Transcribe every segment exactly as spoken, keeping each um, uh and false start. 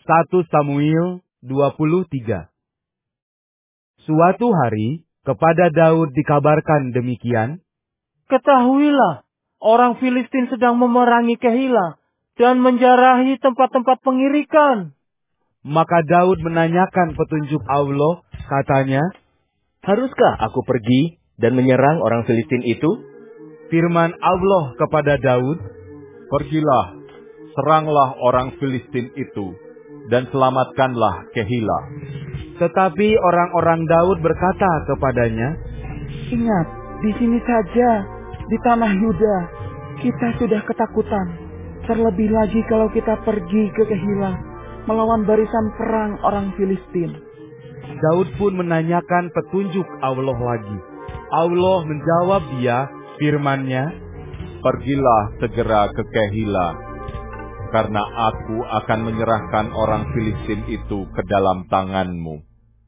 satu Samuel dua puluh tiga. Suatu hari, kepada Daud dikabarkan demikian, Ketahuilah, orang Filistin sedang memerangi Kehila dan menjarahi tempat-tempat pengirikan. Maka Daud menanyakan petunjuk Allah, katanya, Haruskah aku pergi dan menyerang orang Filistin itu? Firman Allah kepada Daud, Pergilah, seranglah orang Filistin itu, dan selamatkanlah Kehila. Tetapi orang-orang Daud berkata kepadanya, Ingat, di sini saja, di tanah Yuda, kita sudah ketakutan. Terlebih lagi kalau kita pergi ke Kehila, melawan barisan perang orang Filistin. Daud pun menanyakan petunjuk Allah lagi. Allah menjawab dia, firman-Nya, Pergilah segera ke Kehila, karena aku akan menyerahkan orang Filistin itu ke dalam tanganmu.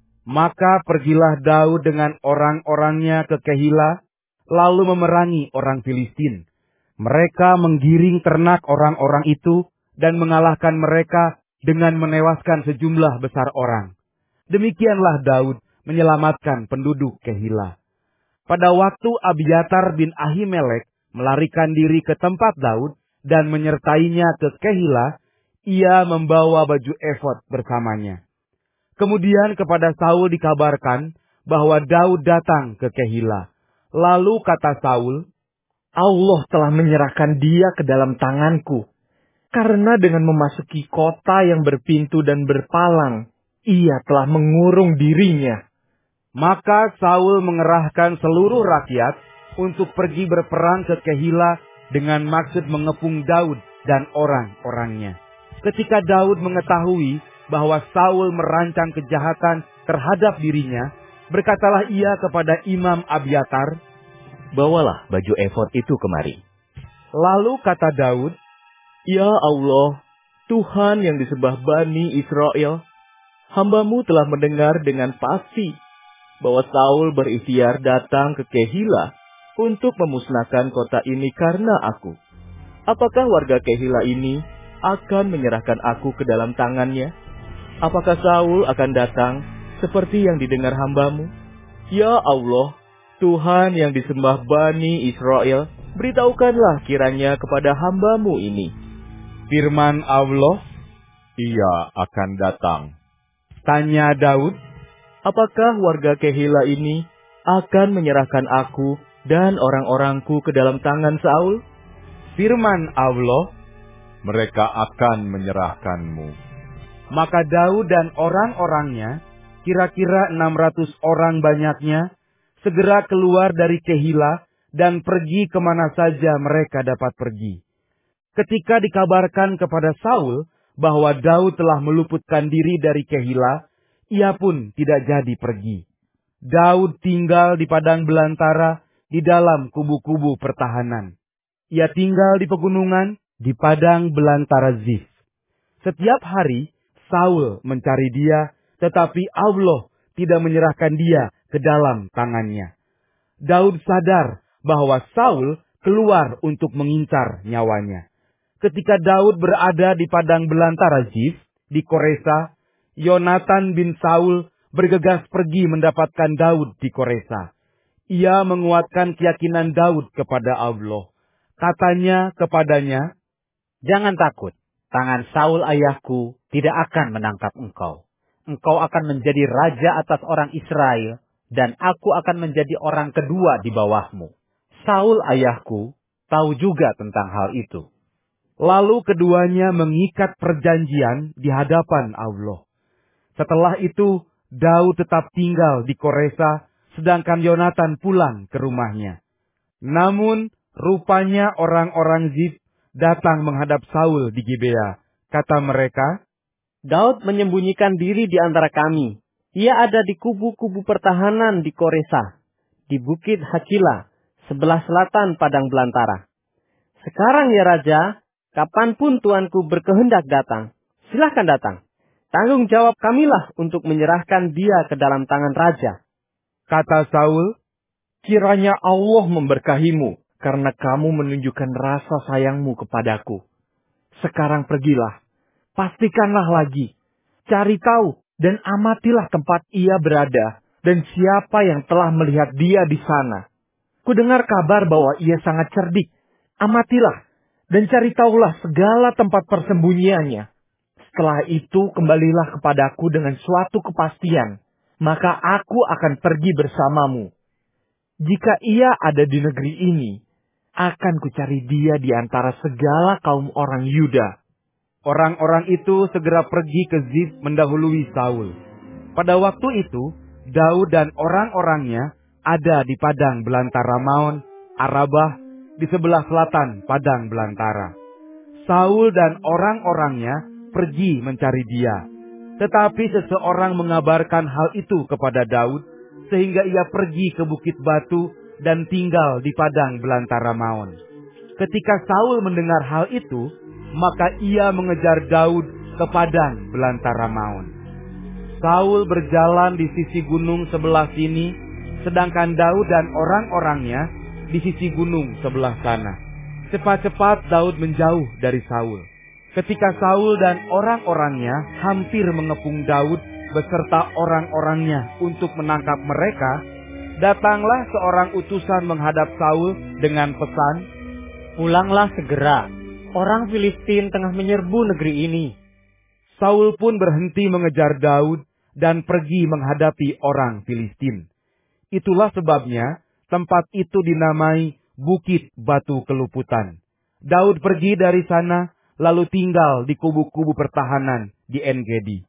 Maka pergilah Daud dengan orang-orangnya ke Kehila, lalu memerangi orang Filistin. Mereka menggiring ternak orang-orang itu dan mengalahkan mereka dengan menewaskan sejumlah besar orang. Demikianlah Daud menyelamatkan penduduk Kehila. Pada waktu Abiatar bin Ahimelek melarikan diri ke tempat Daud dan menyertainya ke Kehila, ia membawa baju efod bersamanya. Kemudian kepada Saul dikabarkan bahwa Daud datang ke Kehila. Lalu kata Saul, Allah telah menyerahkan dia ke dalam tanganku. Karena dengan memasuki kota yang berpintu dan berpalang, ia telah mengurung dirinya. Maka Saul mengerahkan seluruh rakyat untuk pergi berperang ke Kehila dengan maksud mengepung Daud dan orang-orangnya. Ketika Daud mengetahui bahwa Saul merancang kejahatan terhadap dirinya, berkatalah ia kepada Imam Abiatar, Bawalah baju efod itu kemari. Lalu kata Daud, Ya Allah, Tuhan yang disembah Bani Israel, hamba-Mu telah mendengar dengan pasti bahwa Saul berikhtiar datang ke Kehila untuk memusnahkan kota ini karena aku. Apakah warga Kehila ini akan menyerahkan aku ke dalam tangannya? Apakah Saul akan datang seperti yang didengar hamba-Mu? Ya Allah, Tuhan yang disembah Bani Israel, beritahukanlah kiranya kepada hamba-Mu ini. Firman Allah, Ia akan datang. tanya Daud, Apakah warga Kehila ini akan menyerahkan aku dan orang-orangku ke dalam tangan Saul? Firman Allah, Mereka akan menyerahkanmu. maka Daud dan orang-orangnya, kira-kira enam ratus orang banyaknya, segera keluar dari Kehila dan pergi kemana saja mereka dapat pergi. Ketika dikabarkan kepada Saul bahwa Daud telah meluputkan diri dari Kehila, ia pun tidak jadi pergi. Daud tinggal di padang belantara di dalam kubu-kubu pertahanan. Ia tinggal di pegunungan di padang belantara Zif. Setiap hari Saul mencari dia, tetapi Allah tidak menyerahkan dia ke dalam tangannya. Daud sadar bahwa Saul keluar untuk mengincar nyawanya. Ketika Daud berada di padang belantara Zif, di Koresa, Yonatan bin Saul bergegas pergi mendapatkan Daud di Koresa. Ia menguatkan keyakinan Daud kepada Allah. Katanya kepadanya, Jangan takut, tangan Saul ayahku tidak akan menangkap engkau. Engkau akan menjadi raja atas orang Israel, dan aku akan menjadi orang kedua di bawahmu. Saul ayahku tahu juga tentang hal itu. Lalu keduanya mengikat perjanjian di hadapan Allah. Setelah itu, Daud tetap tinggal di Koresa, sedangkan Yonatan pulang ke rumahnya. Namun, rupanya orang-orang Zif datang menghadap Saul di Gibea. Kata mereka, Daud menyembunyikan diri di antara kami. Ia ada di kubu-kubu pertahanan di Koresa, di bukit Hakila, sebelah selatan padang belantara. Sekarang ya Raja, kapanpun tuanku berkehendak datang, silahkan datang. Tanggung jawab kamilah untuk menyerahkan dia ke dalam tangan Raja. Kata Saul, Kiranya Allah memberkahimu, karena kamu menunjukkan rasa sayangmu kepadaku. Sekarang pergilah, pastikanlah lagi Cari tahu dan amatilah tempat ia berada dan siapa yang telah melihat dia di sana. Kudengar kabar bahwa ia sangat cerdik. Amatilah dan cari tahulah segala tempat persembunyiannya. Setelah itu kembalilah kepadaku dengan suatu kepastian, maka aku akan pergi bersamamu. Jika ia ada di negeri ini, akan kucari dia di antara segala kaum orang Yuda. Orang-orang itu segera pergi ke Zif mendahului Saul. Pada waktu itu, Daud dan orang-orangnya ada di padang belantara Maon, Arabah, di sebelah selatan padang belantara. Saul dan orang-orangnya pergi mencari dia. Tetapi seseorang mengabarkan hal itu kepada Daud, sehingga ia pergi ke Bukit Batu dan tinggal di padang belantara Maon. Ketika Saul mendengar hal itu, maka ia mengejar Daud ke padang belantara Maon. Saul berjalan di sisi gunung sebelah sini, sedangkan Daud dan orang-orangnya di sisi gunung sebelah sana. Cepat-cepat Daud menjauh dari Saul. Ketika Saul dan orang-orangnya hampir mengepung Daud beserta orang-orangnya untuk menangkap mereka, datanglah seorang utusan menghadap Saul dengan pesan, "Pulanglah segera. Orang Filistin tengah menyerbu negeri ini." Saul pun berhenti mengejar Daud dan pergi menghadapi orang Filistin. Itulah sebabnya tempat itu dinamai Bukit Batu Keluputan. Daud pergi dari sana lalu tinggal di kubu-kubu pertahanan di En-Gedi.